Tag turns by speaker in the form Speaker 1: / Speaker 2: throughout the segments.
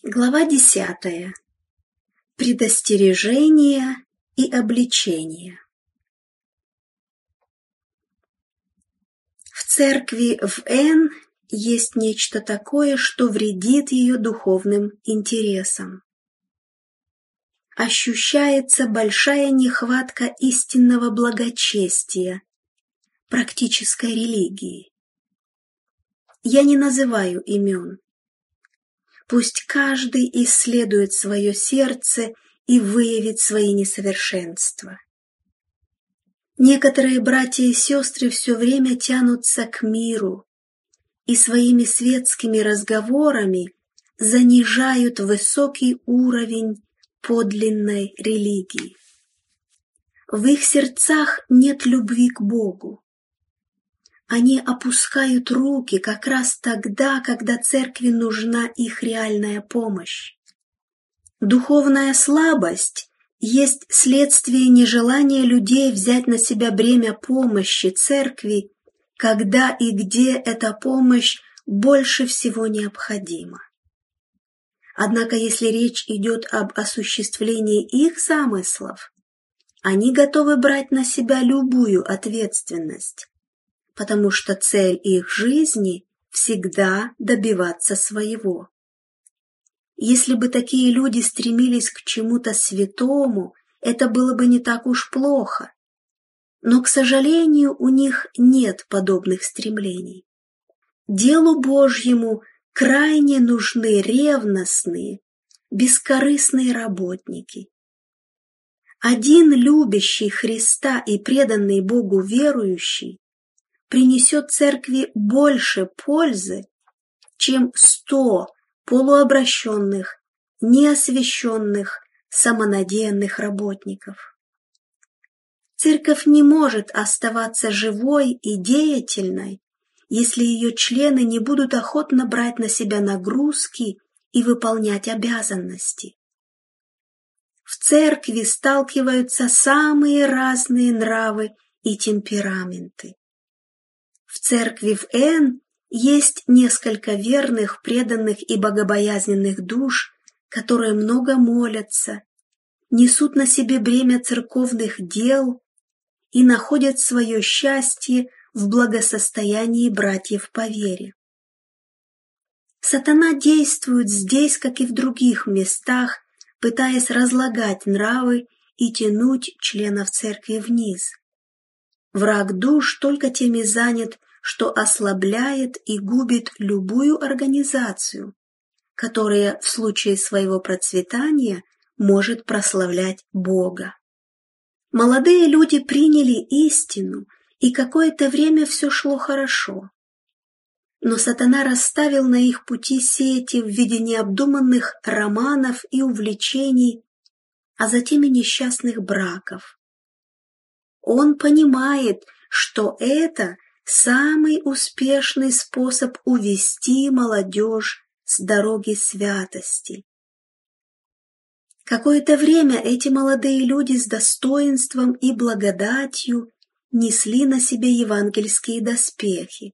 Speaker 1: Глава 10. Предостережение и обличение. В церкви в Н есть нечто такое, что вредит ее духовным интересам. Ощущается большая нехватка истинного благочестия, практической религии. Я не называю имен. Пусть каждый исследует свое сердце и выявит свои несовершенства. Некоторые братья и сестры все время тянутся к миру и своими светскими разговорами занижают высокий уровень подлинной религии. В их сердцах нет любви к Богу. Они опускают руки как раз тогда, когда церкви нужна их реальная помощь. Духовная слабость есть следствие нежелания людей взять на себя бремя помощи церкви, когда и где эта помощь больше всего необходима. Однако, если речь идет об осуществлении их замыслов, они готовы брать на себя любую ответственность, потому что цель их жизни всегда добиваться своего. Если бы такие люди стремились к чему-то святому, это было бы не так уж плохо. Но, к сожалению, у них нет подобных стремлений. Делу Божьему крайне нужны ревностные, бескорыстные работники. Один любящий Христа и преданный Богу верующий принесет церкви больше пользы, чем 100 полуобращенных, неосвященных, самонадеянных работников. Церковь не может оставаться живой и деятельной, если ее члены не будут охотно брать на себя нагрузки и выполнять обязанности. В церкви сталкиваются самые разные нравы и темпераменты. В церкви в Н есть несколько верных, преданных и богобоязненных душ, которые много молятся, несут на себе бремя церковных дел и находят свое счастье в благосостоянии братьев по вере. Сатана действует здесь, как и в других местах, пытаясь разлагать нравы и тянуть членов церкви вниз. Враг душ только тем и занят, что ослабляет и губит любую организацию, которая в случае своего процветания может прославлять Бога. Молодые люди приняли истину, и какое-то время все шло хорошо. Но сатана расставил на их пути сети в виде необдуманных романов и увлечений, а затем и несчастных браков. Он понимает, что это самый успешный способ увести молодежь с дороги святости. Какое-то время эти молодые люди с достоинством и благодатью несли на себе евангельские доспехи.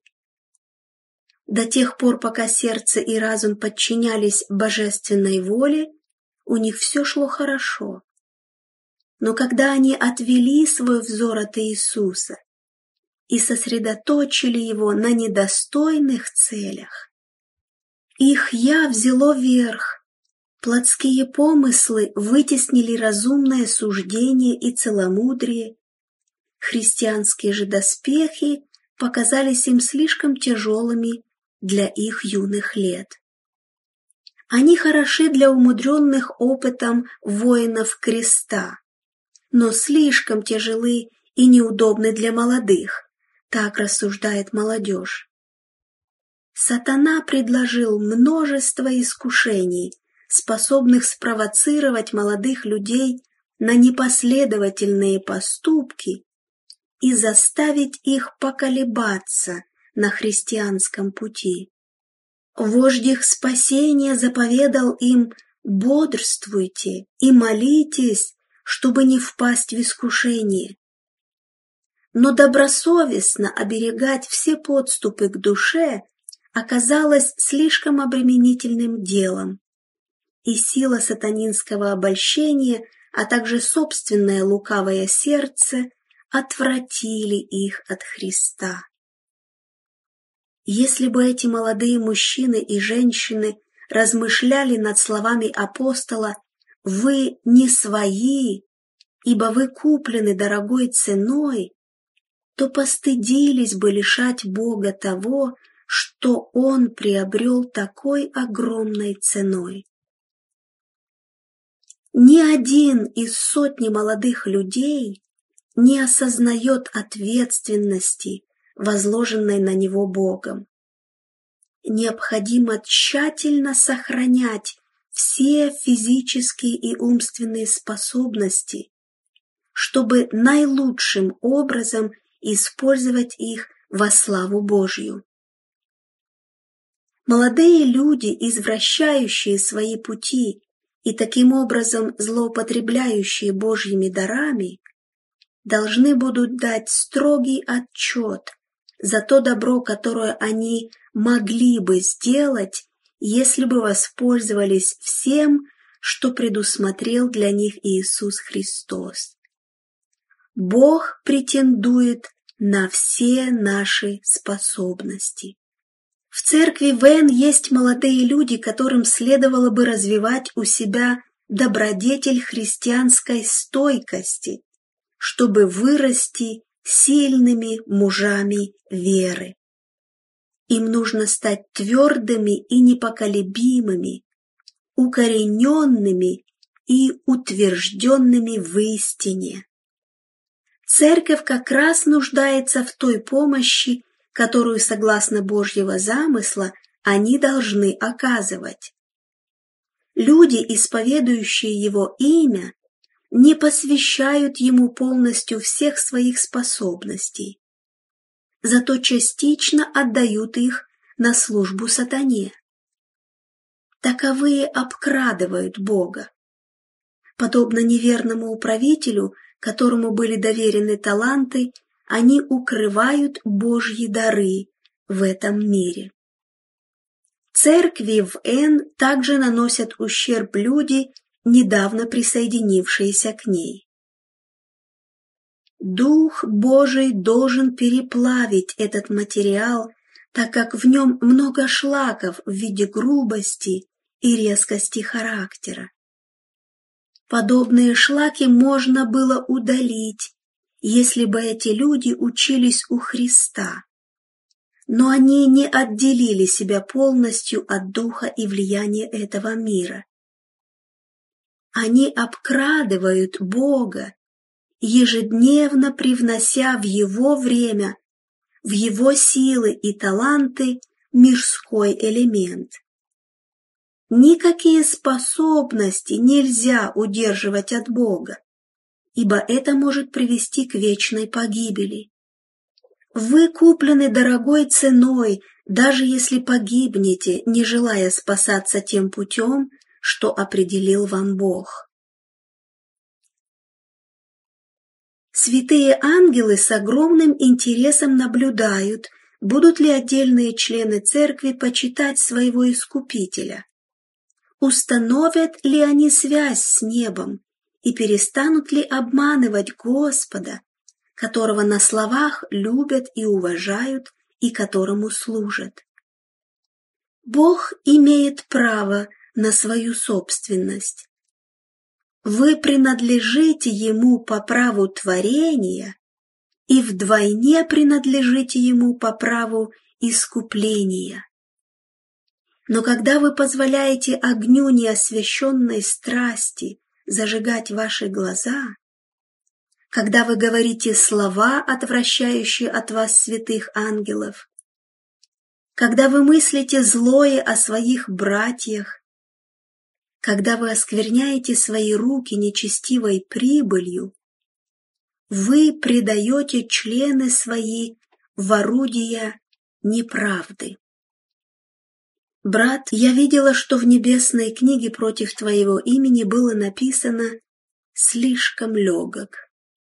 Speaker 1: До тех пор, пока сердце и разум подчинялись божественной воле, у них все шло хорошо. Но когда они отвели свой взор от Иисуса и сосредоточили его на недостойных целях, их «я» взяло верх, плотские помыслы вытеснили разумное суждение и целомудрие, христианские же доспехи показались им слишком тяжелыми для их юных лет. Они хороши для умудренных опытом воинов креста, но слишком тяжелы и неудобны для молодых, так рассуждает молодежь. Сатана предложил множество искушений, способных спровоцировать молодых людей на непоследовательные поступки и заставить их поколебаться на христианском пути. Вождь их спасения заповедал им: бодрствуйте и молитесь, чтобы не впасть в искушение. Но добросовестно оберегать все подступы к душе оказалось слишком обременительным делом, и сила сатанинского обольщения, а также собственное лукавое сердце отвратили их от Христа. Если бы эти молодые мужчины и женщины размышляли над словами апостола «Вы не свои, ибо вы куплены дорогой ценой», то постыдились бы лишать Бога того, что Он приобрел такой огромной ценой. Ни один из сотни молодых людей не осознает ответственности, возложенной на него Богом. Необходимо тщательно сохранять все физические и умственные способности, чтобы наилучшим образом использовать их во славу Божью. Молодые люди, извращающие свои пути и таким образом злоупотребляющие Божьими дарами, должны будут дать строгий отчет за то добро, которое они могли бы сделать, если бы воспользовались всем, что предусмотрел для них Иисус Христос. Бог претендует на все наши способности. В церкви ВН есть молодые люди, которым следовало бы развивать у себя добродетель христианской стойкости, чтобы вырасти сильными мужами веры. Им нужно стать твердыми и непоколебимыми, укорененными и утвержденными в истине. Церковь как раз нуждается в той помощи, которую, согласно Божьего замысла, они должны оказывать. Люди, исповедующие Его имя, не посвящают Ему полностью всех своих способностей, зато частично отдают их на службу сатане. Таковые обкрадывают Бога. Подобно неверному управителю, которому были доверены таланты, они укрывают Божьи дары в этом мире. Церкви в Н также наносят ущерб люди, недавно присоединившиеся к ней. Дух Божий должен переплавить этот материал, так как в нем много шлаков в виде грубости и резкости характера. Подобные шлаки можно было удалить, если бы эти люди учились у Христа, но они не отделили себя полностью от духа и влияния этого мира. Они обкрадывают Бога, ежедневно привнося в Его время, в Его силы и таланты мирской элемент. Никакие способности нельзя удерживать от Бога, ибо это может привести к вечной погибели. Вы куплены дорогой ценой, даже если погибнете, не желая спасаться тем путем, что определил вам Бог. Святые ангелы с огромным интересом наблюдают, будут ли отдельные члены церкви почитать своего Искупителя, установят ли они связь с небом и перестанут ли обманывать Господа, которого на словах любят и уважают и которому служат. Бог имеет право на свою собственность. Вы принадлежите Ему по праву творения и вдвойне принадлежите Ему по праву искупления. Но когда вы позволяете огню неосвященной страсти зажигать ваши глаза, когда вы говорите слова, отвращающие от вас святых ангелов, когда вы мыслите злое о своих братьях, когда вы оскверняете свои руки нечестивой прибылью, вы предаете члены свои в орудия неправды. Брат, я видела, что в небесной книге против твоего имени было написано «слишком легок».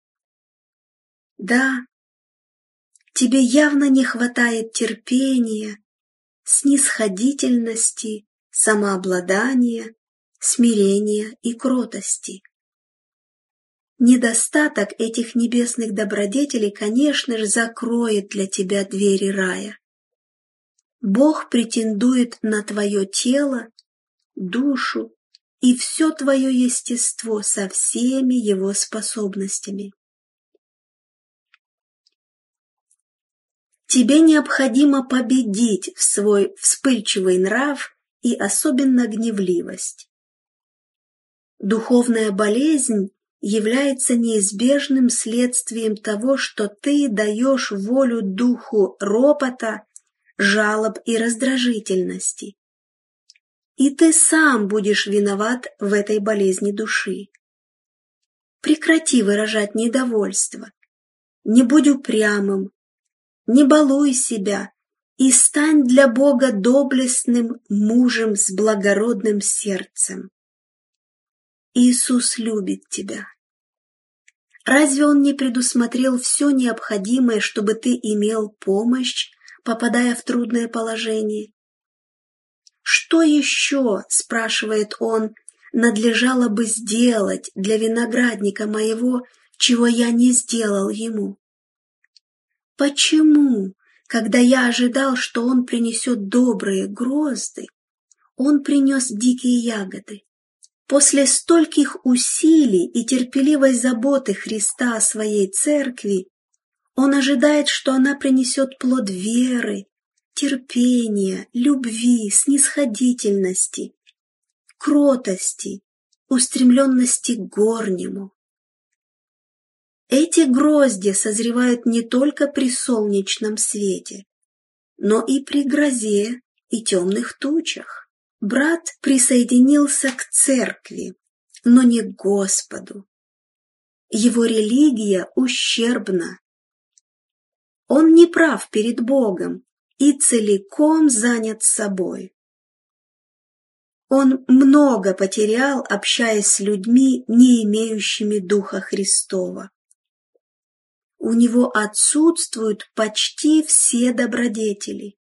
Speaker 1: Да, тебе явно не хватает терпения, снисходительности, самообладания, смирения и кротости. Недостаток этих небесных добродетелей, конечно же, закроет для тебя двери рая. Бог претендует на твое тело, душу и все твое естество со всеми его способностями. Тебе необходимо победить в свой вспыльчивый нрав и особенно гневливость. Духовная болезнь является неизбежным следствием того, что ты даешь волю духу ропота, жалоб и раздражительности. И ты сам будешь виноват в этой болезни души. Прекрати выражать недовольство, не будь упрямым, не балуй себя и стань для Бога доблестным мужем с благородным сердцем. Иисус любит тебя. Разве Он не предусмотрел все необходимое, чтобы ты имел помощь, попадая в трудное положение? Что еще, спрашивает Он, надлежало бы сделать для виноградника моего, чего я не сделал ему? Почему, когда я ожидал, что он принесет добрые грозды, он принес дикие ягоды? После стольких усилий и терпеливой заботы Христа о своей церкви, он ожидает, что она принесет плод веры, терпения, любви, снисходительности, кротости, устремленности к горнему. Эти грозди созревают не только при солнечном свете, но и при грозе и темных тучах. Брат присоединился к церкви, но не к Господу. Его религия ущербна. Он не прав перед Богом и целиком занят собой. Он много потерял, общаясь с людьми, не имеющими Духа Христова. У него отсутствуют почти все добродетели.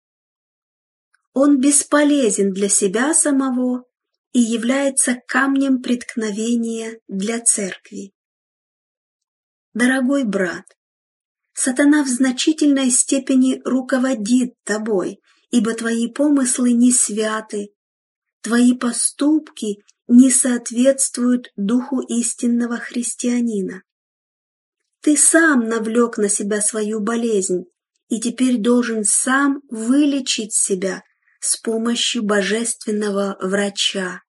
Speaker 1: Он бесполезен для себя самого и является камнем преткновения для церкви. Дорогой брат, сатана в значительной степени руководит тобой, ибо твои помыслы не святы, твои поступки не соответствуют духу истинного христианина. Ты сам навлек на себя свою болезнь и теперь должен сам вылечить себя с помощью божественного врача.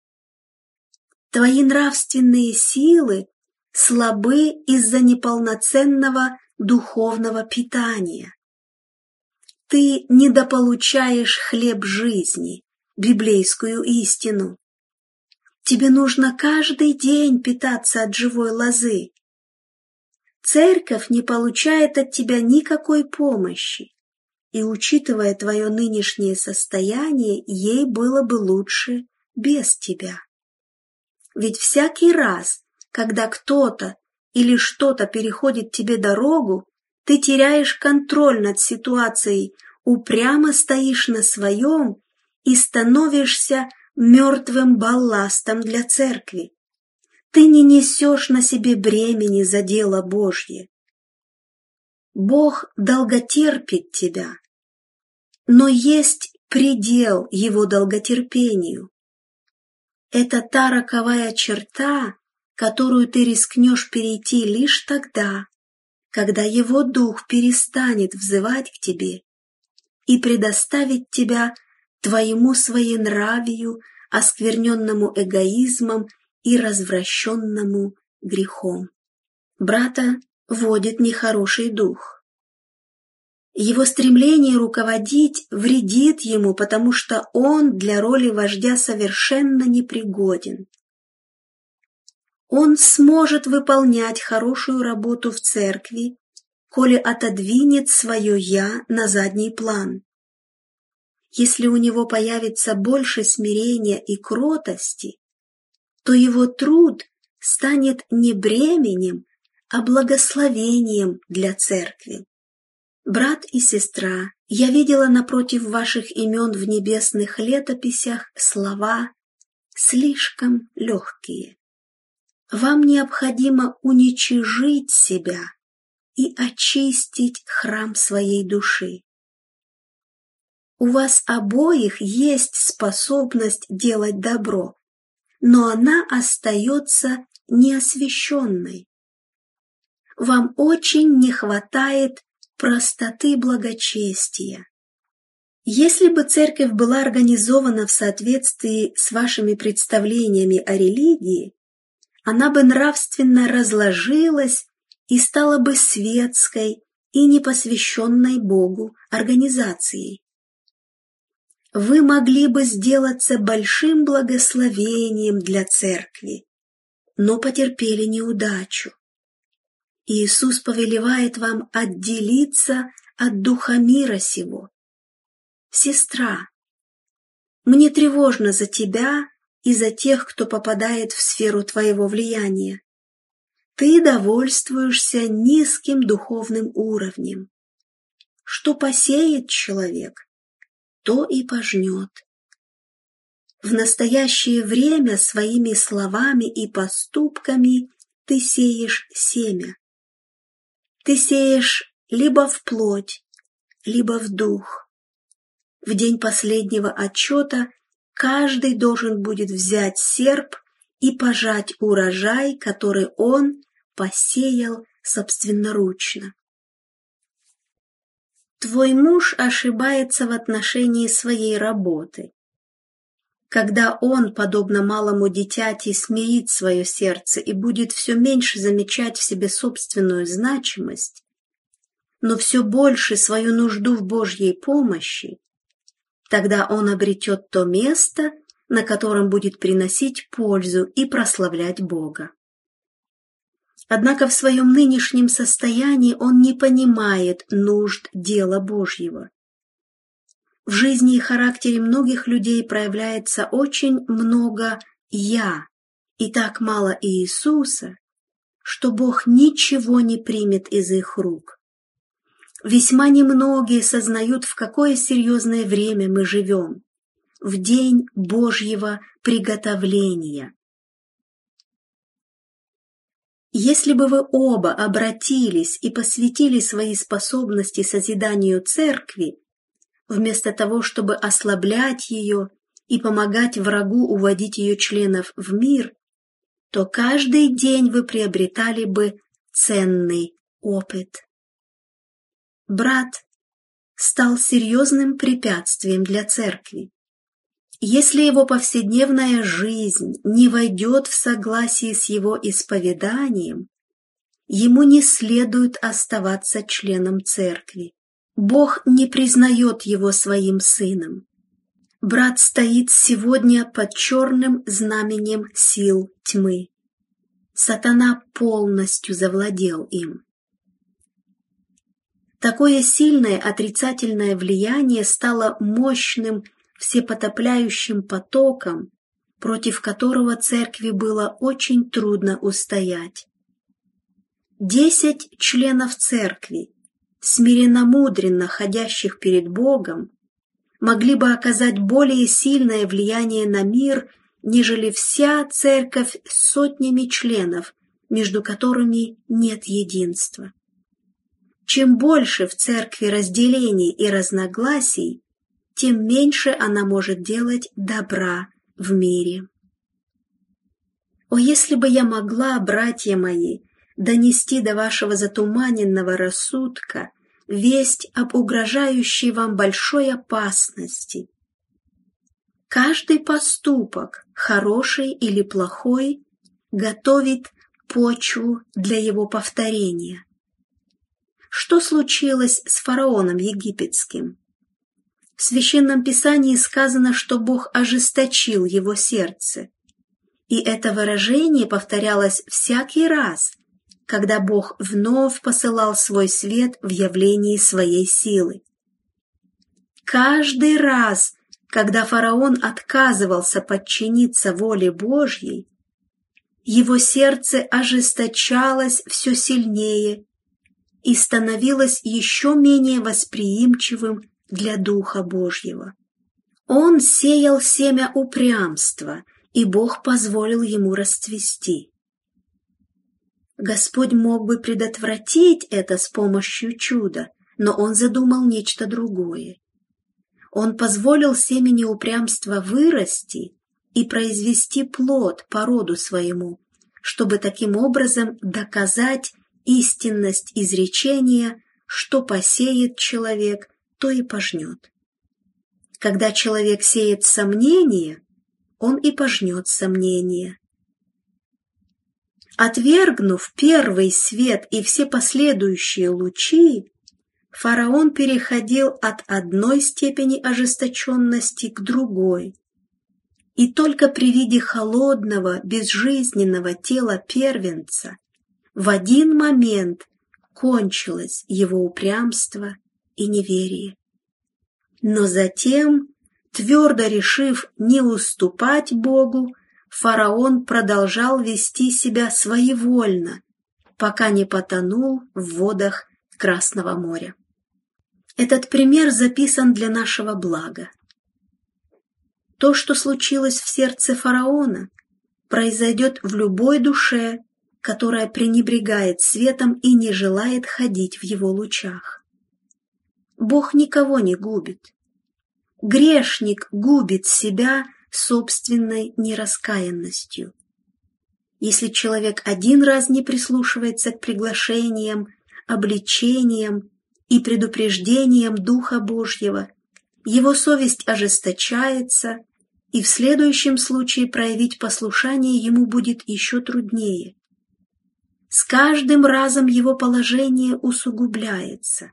Speaker 1: Твои нравственные силы слабы из-за неполноценного духовного питания. Ты недополучаешь хлеб жизни, библейскую истину. Тебе нужно каждый день питаться от живой лозы. Церковь не получает от тебя никакой помощи, и, учитывая твое нынешнее состояние, ей было бы лучше без тебя. Ведь всякий раз, когда кто-то или что-то переходит тебе дорогу, ты теряешь контроль над ситуацией, упрямо стоишь на своем и становишься мертвым балластом для церкви. Ты не несешь на себе бремени за дело Божье. Бог долготерпит тебя, но есть предел Его долготерпению. Это та роковая черта, которую ты рискнешь перейти лишь тогда, когда Его Дух перестанет взывать к тебе и предоставит тебя твоему своенравию, оскверненному эгоизмом и развращенному грехом. Брата водит нехороший дух. Его стремление руководить вредит ему, потому что он для роли вождя совершенно непригоден. Он сможет выполнять хорошую работу в церкви, коли отодвинет свое «я» на задний план. Если у него появится больше смирения и кротости, то его труд станет не бременем, а благословением для церкви. Брат и сестра, я видела напротив ваших имен в небесных летописях слова слишком легкие. Вам необходимо уничижить себя и очистить храм своей души. У вас обоих есть способность делать добро, но она остается неосвященной. Вам очень не хватает простоты благочестия. Если бы церковь была организована в соответствии с вашими представлениями о религии, она бы нравственно разложилась и стала бы светской и непосвященной Богу организацией. Вы могли бы сделаться большим благословением для церкви, но потерпели неудачу. Иисус повелевает вам отделиться от духа мира сего. Сестра, мне тревожно за тебя и за тех, кто попадает в сферу твоего влияния. Ты довольствуешься низким духовным уровнем. Что посеет человек, то и пожнет. В настоящее время своими словами и поступками ты сеешь семя. Ты сеешь либо в плоть, либо в дух. В день последнего отчета каждый должен будет взять серп и пожать урожай, который он посеял собственноручно. Твой муж ошибается в отношении своей работы. Когда он, подобно малому дитяти, смирит свое сердце и будет все меньше замечать в себе собственную значимость, но все больше свою нужду в Божьей помощи, тогда он обретет то место, на котором будет приносить пользу и прославлять Бога. Однако в своем нынешнем состоянии он не понимает нужд дела Божьего. В жизни и характере многих людей проявляется очень много «я» и так мало Иисуса, что Бог ничего не примет из их рук. Весьма немногие сознают, в какое серьезное время мы живем, в день Божьего приготовления. Если бы вы оба обратились и посвятили свои способности созиданию церкви, вместо того, чтобы ослаблять ее и помогать врагу уводить ее членов в мир, то каждый день вы приобретали бы ценный опыт. Брат стал серьезным препятствием для церкви. Если его повседневная жизнь не войдет в согласие с его исповеданием, ему не следует оставаться членом церкви. Бог не признает его своим сыном. Брат стоит сегодня под черным знаменем сил тьмы. Сатана полностью завладел им. Такое сильное отрицательное влияние стало мощным всепотопляющим потоком, против которого церкви было очень трудно устоять. 10 членов церкви, смиренно-мудренно ходящих перед Богом, могли бы оказать более сильное влияние на мир, нежели вся церковь с сотнями членов, между которыми нет единства. Чем больше в церкви разделений и разногласий, тем меньше она может делать добра в мире. О, если бы я могла, братья мои, донести до вашего затуманенного рассудка весть об угрожающей вам большой опасности. Каждый поступок, хороший или плохой, готовит почву для его повторения. Что случилось с фараоном египетским? В Священном Писании сказано, что Бог ожесточил его сердце. И это выражение повторялось всякий раз, когда Бог вновь посылал свой свет в явлении своей силы. Каждый раз, когда фараон отказывался подчиниться воле Божьей, его сердце ожесточалось все сильнее и становилось еще менее восприимчивым для Духа Божьего. Он сеял семя упрямства и Бог позволил ему расцвести. Господь мог бы предотвратить это с помощью чуда, но Он задумал нечто другое. Он позволил семени упрямства вырасти и произвести плод по роду своему, чтобы таким образом доказать истинность изречения, что посеет человек, то и пожнет. Когда человек сеет сомнение, он и пожнет сомнение. Отвергнув первый свет и все последующие лучи, фараон переходил от одной степени ожесточенности к другой, и только при виде холодного, безжизненного тела первенца в один момент кончилось его упрямство и неверие. Но затем, твердо решив не уступать Богу, фараон продолжал вести себя своевольно, пока не потонул в водах Красного моря. Этот пример записан для нашего блага. То, что случилось в сердце фараона, произойдет в любой душе, которая пренебрегает светом и не желает ходить в его лучах. Бог никого не губит. Грешник губит себя собственной нераскаянностью. Если человек один раз не прислушивается к приглашениям, обличениям и предупреждениям Духа Божьего, его совесть ожесточается, и в следующем случае проявить послушание ему будет еще труднее. С каждым разом его положение усугубляется.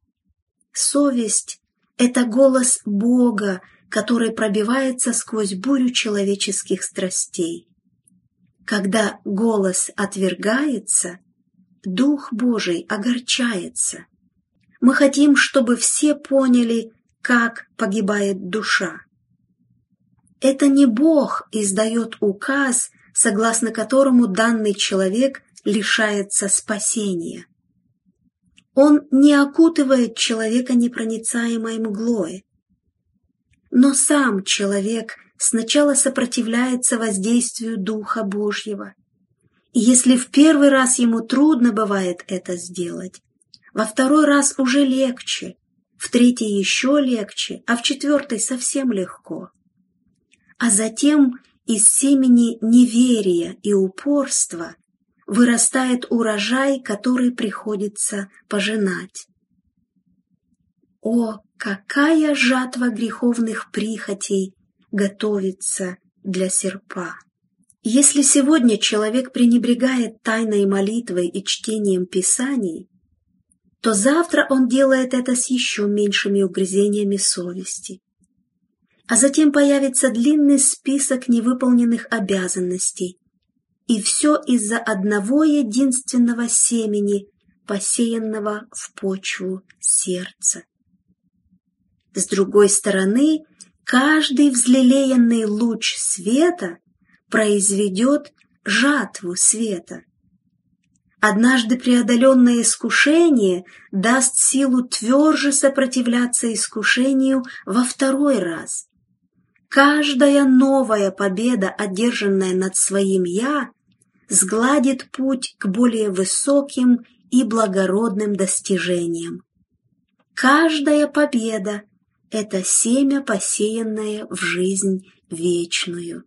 Speaker 1: Совесть — это голос Бога, который пробивается сквозь бурю человеческих страстей. Когда голос отвергается, Дух Божий огорчается. Мы хотим, чтобы все поняли, как погибает душа. Это не Бог издает указ, согласно которому данный человек лишается спасения. Он не окутывает человека непроницаемой мглой. Но сам человек сначала сопротивляется воздействию Духа Божьего. И если в первый раз ему трудно бывает это сделать, во второй раз уже легче, в третий еще легче, а в четвертый совсем легко. А затем из семени неверия и упорства вырастает урожай, который приходится пожинать. О, какая жатва греховных прихотей готовится для серпа! Если сегодня человек пренебрегает тайной молитвой и чтением Писаний, то завтра он делает это с еще меньшими угрызениями совести. А затем появится длинный список невыполненных обязанностей, и все из-за одного единственного семени, посеянного в почву сердца. С другой стороны, каждый взлелеянный луч света произведет жатву света. Однажды преодоленное искушение даст силу тверже сопротивляться искушению во второй раз. Каждая новая победа, одержанная над своим «я», сгладит путь к более высоким и благородным достижениям. Каждая победа — это семя, посеянное в жизнь вечную.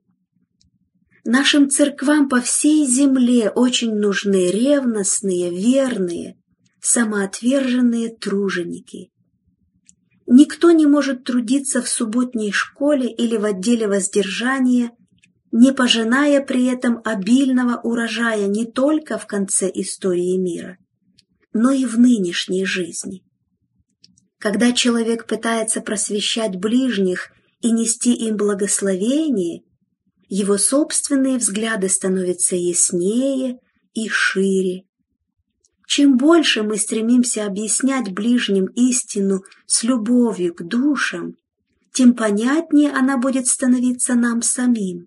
Speaker 1: Нашим церквам по всей земле очень нужны ревностные, верные, самоотверженные труженики. Никто не может трудиться в субботней школе или в отделе воздержания, не пожиная при этом обильного урожая не только в конце истории мира, но и в нынешней жизни. Когда человек пытается просвещать ближних и нести им благословение, его собственные взгляды становятся яснее и шире. Чем больше мы стремимся объяснять ближним истину с любовью к душам, тем понятнее она будет становиться нам самим.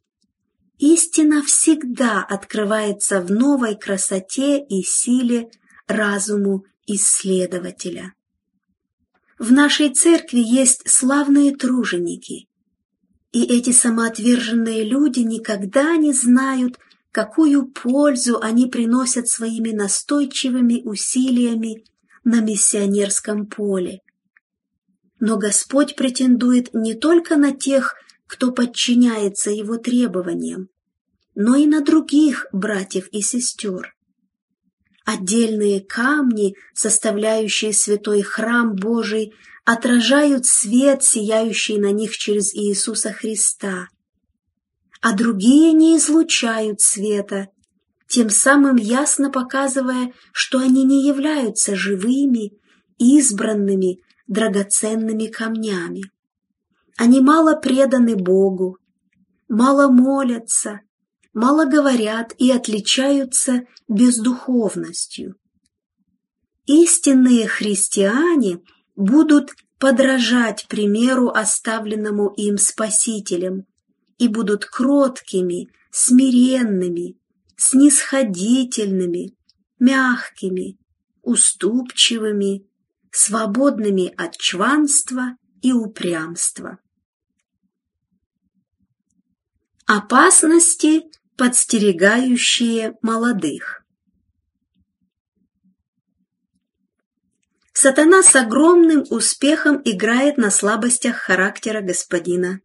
Speaker 1: Истина всегда открывается в новой красоте и силе разуму исследователя. В нашей церкви есть славные труженики, И эти самоотверженные люди никогда не знают, какую пользу они приносят своими настойчивыми усилиями на миссионерском поле. Но Господь претендует не только на тех, кто подчиняется Его требованиям, но и на других братьев и сестер. Отдельные камни, составляющие святой храм Божий, отражают свет, сияющий на них через Иисуса Христа, а другие не излучают света, тем самым ясно показывая, что они не являются живыми, избранными, драгоценными камнями. Они мало преданы Богу, мало молятся, мало говорят и отличаются бездуховностью. Истинные христиане будут подражать примеру, оставленному им Спасителем, и будут кроткими, смиренными, снисходительными, мягкими, уступчивыми, свободными от чванства и упрямства. Опасности, подстерегающие молодых. Сатана с огромным успехом играет на слабостях характера господина.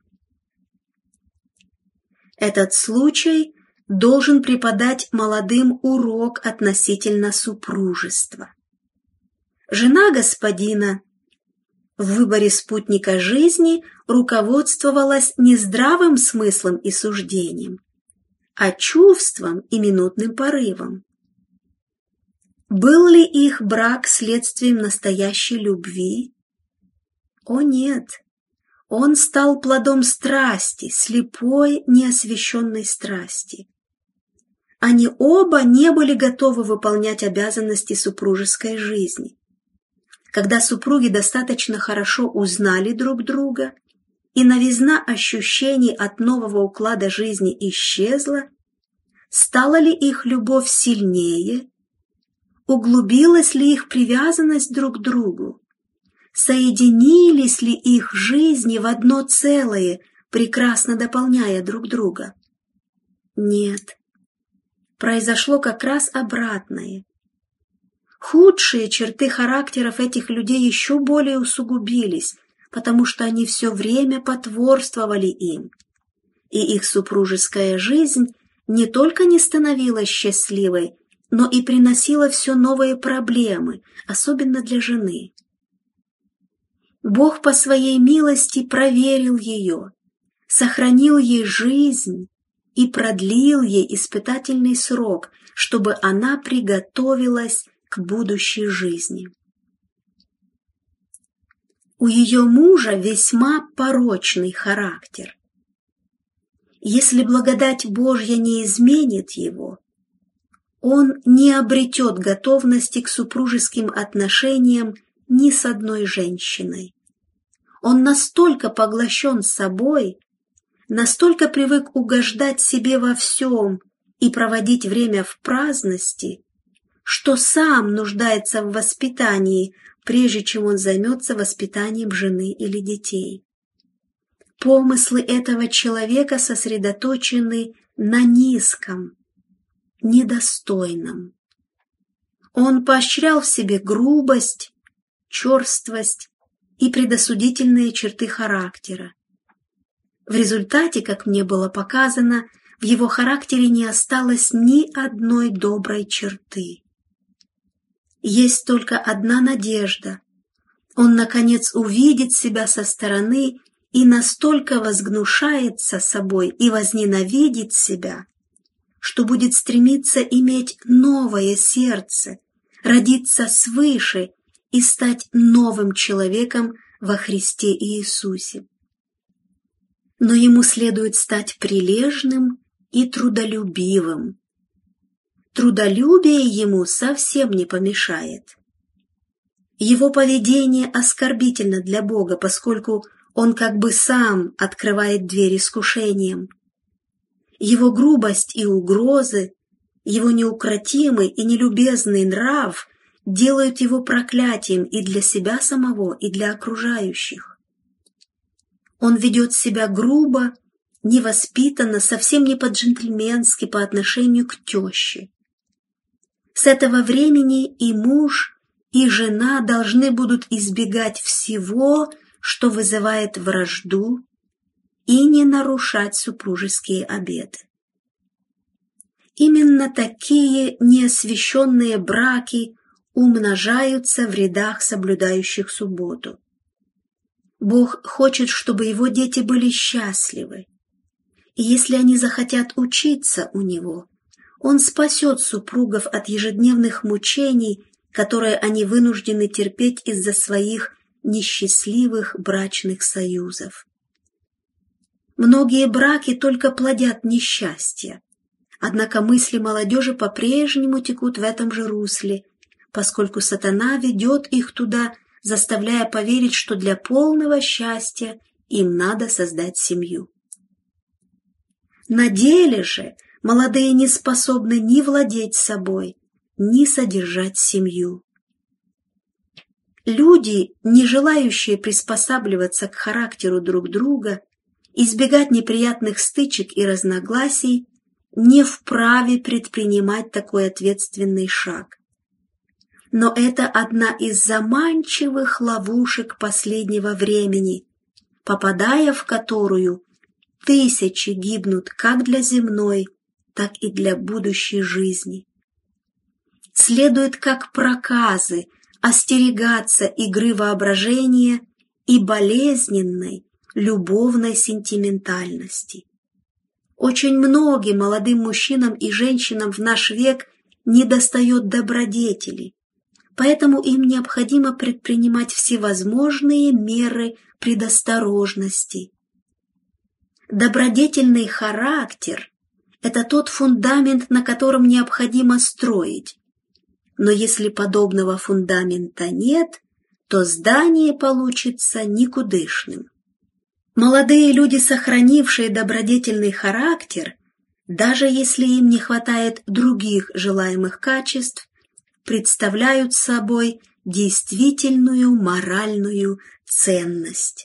Speaker 1: Этот случай должен преподать молодым урок относительно супружества. Жена господина в выборе спутника жизни руководствовалась не здравым смыслом и суждением, а чувством и минутным порывом. Был ли их брак следствием настоящей любви? О нет! Он стал плодом страсти, слепой, неосвященной страсти. Они оба не были готовы выполнять обязанности супружеской жизни. Когда супруги достаточно хорошо узнали друг друга, и новизна ощущений от нового уклада жизни исчезла, стала ли их любовь сильнее, углубилась ли их привязанность друг к другу, соединились ли их жизни в одно целое, прекрасно дополняя друг друга? Нет, произошло как раз обратное. Худшие черты характеров этих людей еще более усугубились, потому что они все время потворствовали им, и их супружеская жизнь не только не становилась счастливой, но и приносила все новые проблемы, особенно для жены. Бог по своей милости проверил ее, сохранил ей жизнь и продлил ей испытательный срок, чтобы она приготовилась к будущей жизни. У ее мужа весьма порочный характер. Если благодать Божья не изменит его, он не обретет готовности к супружеским отношениям ни с одной женщиной. Он настолько поглощен собой, настолько привык угождать себе во всем и проводить время в праздности, что сам нуждается в воспитании, прежде чем он займется воспитанием жены или детей. Помыслы этого человека сосредоточены на низком, недостойном. Он поощрял в себе грубость, черствость и предосудительные черты характера. В результате, как мне было показано, в его характере не осталось ни одной доброй черты. Есть только одна надежда. Он, наконец, увидит себя со стороны и настолько возгнушается собой и возненавидит себя, что будет стремиться иметь новое сердце, родиться свыше и стать новым человеком во Христе Иисусе. Но ему следует стать прилежным и трудолюбивым. Трудолюбие ему совсем не помешает. Его поведение оскорбительно для Бога, поскольку он как бы сам открывает дверь искушениям. Его грубость и угрозы, его неукротимый и нелюбезный нрав делают его проклятием и для себя самого, и для окружающих. Он ведет себя грубо, невоспитанно, совсем не по-джентльменски по отношению к теще. С этого времени и муж, и жена должны будут избегать всего, что вызывает вражду, и не нарушать супружеские обеты. Именно такие неосвященные браки умножаются в рядах соблюдающих субботу. Бог хочет, чтобы его дети были счастливы. И если они захотят учиться у него, он спасет супругов от ежедневных мучений, которые они вынуждены терпеть из-за своих несчастливых брачных союзов. Многие браки только плодят несчастье, однако мысли молодежи по-прежнему текут в этом же русле, поскольку сатана ведет их туда, заставляя поверить, что для полного счастья им надо создать семью. На деле же молодые не способны ни владеть собой, ни содержать семью. Люди, не желающие приспосабливаться к характеру друг друга, избегать неприятных стычек и разногласий, не вправе предпринимать такой ответственный шаг. Но это одна из заманчивых ловушек последнего времени, попадая в которую тысячи гибнут как для земной, так и для будущей жизни. Следует как проказы остерегаться игры воображения и болезненной любовной сентиментальности. Очень многим молодым мужчинам и женщинам в наш век недостает добродетели, поэтому им необходимо предпринимать всевозможные меры предосторожности. Добродетельный характер – это тот фундамент, на котором необходимо строить. Но если подобного фундамента нет, то здание получится никудышным. Молодые люди, сохранившие добродетельный характер, даже если им не хватает других желаемых качеств, представляют собой действительную моральную ценность.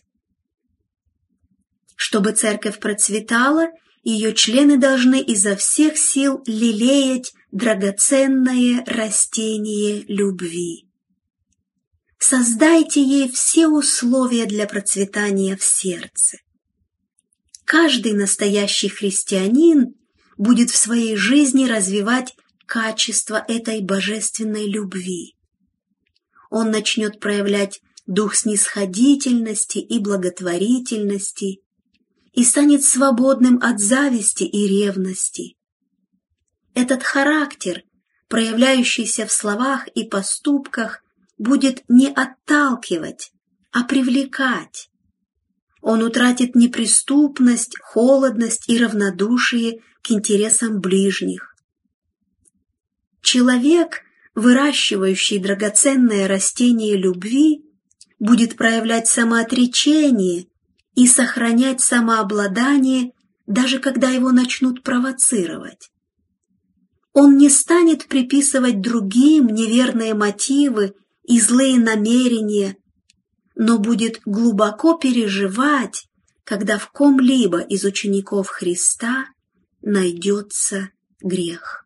Speaker 1: Чтобы церковь процветала, ее члены должны изо всех сил лелеять драгоценное растение любви. Создайте ей все условия для процветания в сердце. Каждый настоящий христианин будет в своей жизни развивать качество этой божественной любви. Он начнет проявлять дух снисходительности и благотворительности и станет свободным от зависти и ревности. Этот характер, проявляющийся в словах и поступках, будет не отталкивать, а привлекать. Он утратит неприступность, холодность и равнодушие к интересам ближних. Человек, выращивающий драгоценное растение любви, будет проявлять самоотречение и сохранять самообладание, даже когда его начнут провоцировать. Он не станет приписывать другим неверные мотивы и злые намерения, но будет глубоко переживать, когда в ком-либо из учеников Христа найдется грех.